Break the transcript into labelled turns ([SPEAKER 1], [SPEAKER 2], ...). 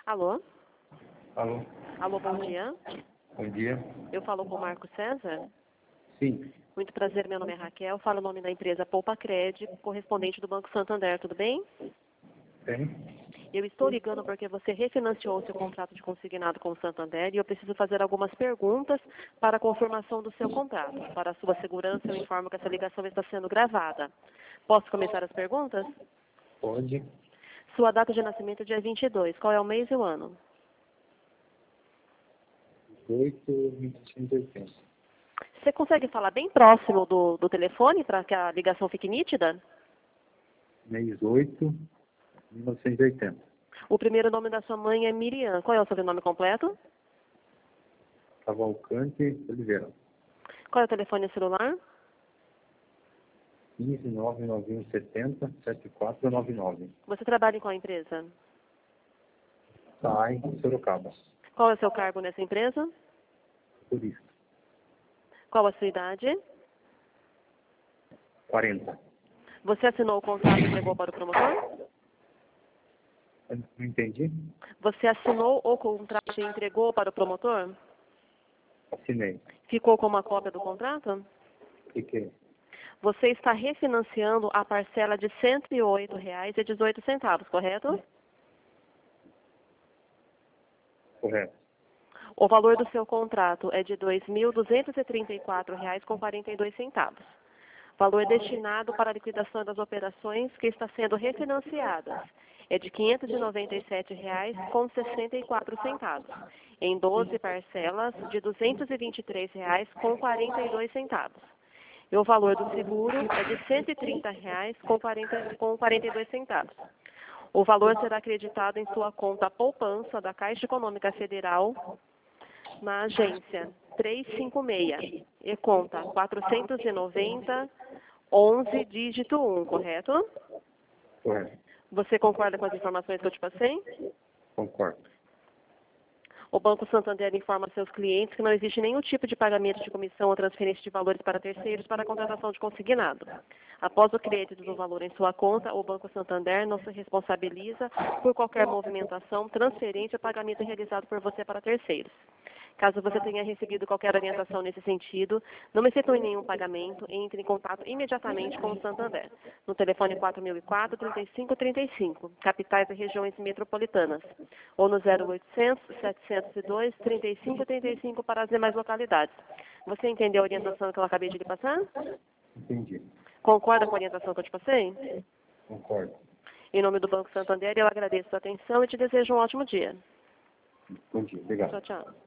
[SPEAKER 1] Alô?
[SPEAKER 2] Alô?
[SPEAKER 1] Alô, bom dia.
[SPEAKER 2] Bom dia.
[SPEAKER 1] Eu falo com o Marco César.
[SPEAKER 2] Sim.
[SPEAKER 1] Muito prazer, meu nome é Raquel. Falo o nome da empresa Poupa Cred, correspondente do Banco Santander, tudo bem?
[SPEAKER 2] Tem?
[SPEAKER 1] Eu estou ligando porque você refinanciou o seu contrato de consignado com o Santander e eu preciso fazer algumas perguntas para a confirmação do seu contrato. Para a sua segurança, eu informo que essa ligação está sendo gravada. Posso começar as perguntas?
[SPEAKER 2] Pode.
[SPEAKER 1] Sua data de nascimento é dia 22. Qual é o mês e o ano?
[SPEAKER 2] 18.1980.
[SPEAKER 1] Você consegue falar bem próximo do telefone para que a ligação fique nítida?
[SPEAKER 2] Mês 8, 1980.
[SPEAKER 1] O primeiro nome da sua mãe é Miriam. Qual é o sobrenome completo?
[SPEAKER 2] Cavalcante Oliveira.
[SPEAKER 1] Qual é o telefone celular?
[SPEAKER 2] 1599170-7499.
[SPEAKER 1] Você trabalha em qual empresa?
[SPEAKER 2] Sai, Sorocaba.
[SPEAKER 1] Qual é o seu cargo nessa empresa?
[SPEAKER 2] Turista.
[SPEAKER 1] Qual a sua idade?
[SPEAKER 2] 40.
[SPEAKER 1] Você assinou o contrato e entregou para o promotor?
[SPEAKER 2] Eu não entendi?
[SPEAKER 1] Você assinou o contrato e entregou para o promotor?
[SPEAKER 2] Assinei.
[SPEAKER 1] Ficou com uma cópia do contrato?
[SPEAKER 2] Fiquei.
[SPEAKER 1] Você está refinanciando a parcela de R$ 108,18, correto?
[SPEAKER 2] Correto.
[SPEAKER 1] O valor do seu contrato é de R$ 2.234,42. Valor destinado para a liquidação das operações que está sendo refinanciadas é de R$ 597,64, em 12 parcelas de R$ 223,42. E o valor do seguro é de R$ 130,42. O valor será acreditado em sua conta poupança da Caixa Econômica Federal, na agência 356, e conta 490 11 dígito 1, correto?
[SPEAKER 2] Correto.
[SPEAKER 1] Você concorda com as informações que eu te passei?
[SPEAKER 2] Concordo.
[SPEAKER 1] O Banco Santander informa seus clientes que não existe nenhum tipo de pagamento de comissão ou transferência de valores para terceiros para a contratação de consignado. Após o crédito do valor em sua conta, o Banco Santander não se responsabiliza por qualquer movimentação, transferência ou pagamento realizado por você para terceiros. Caso você tenha recebido qualquer orientação nesse sentido, não efetue nenhum pagamento, entre em contato imediatamente com o Santander, no telefone 4004-3535, capitais e regiões metropolitanas, ou no 0800-702-3535 para as demais localidades. Você entendeu a orientação que eu acabei de lhe passar?
[SPEAKER 2] Entendi.
[SPEAKER 1] Concorda com a orientação que eu te passei?
[SPEAKER 2] Concordo.
[SPEAKER 1] Em nome do Banco Santander, eu agradeço a sua atenção e te desejo um ótimo dia.
[SPEAKER 2] Bom dia. Obrigado.
[SPEAKER 1] Tchau, tchau.